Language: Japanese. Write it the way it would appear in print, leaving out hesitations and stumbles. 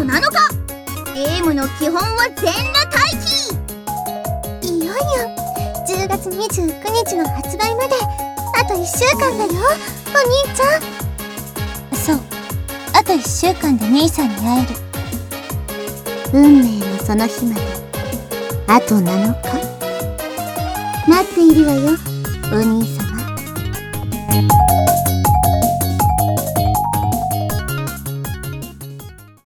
7日、ゲームの基本は全裸待機。 いよいよ10月29日の発売まであと1週間だよ、お兄ちゃん。そう、あと1週間で兄さんに会える。運命のその日まであと7日待っているわよ、お兄様。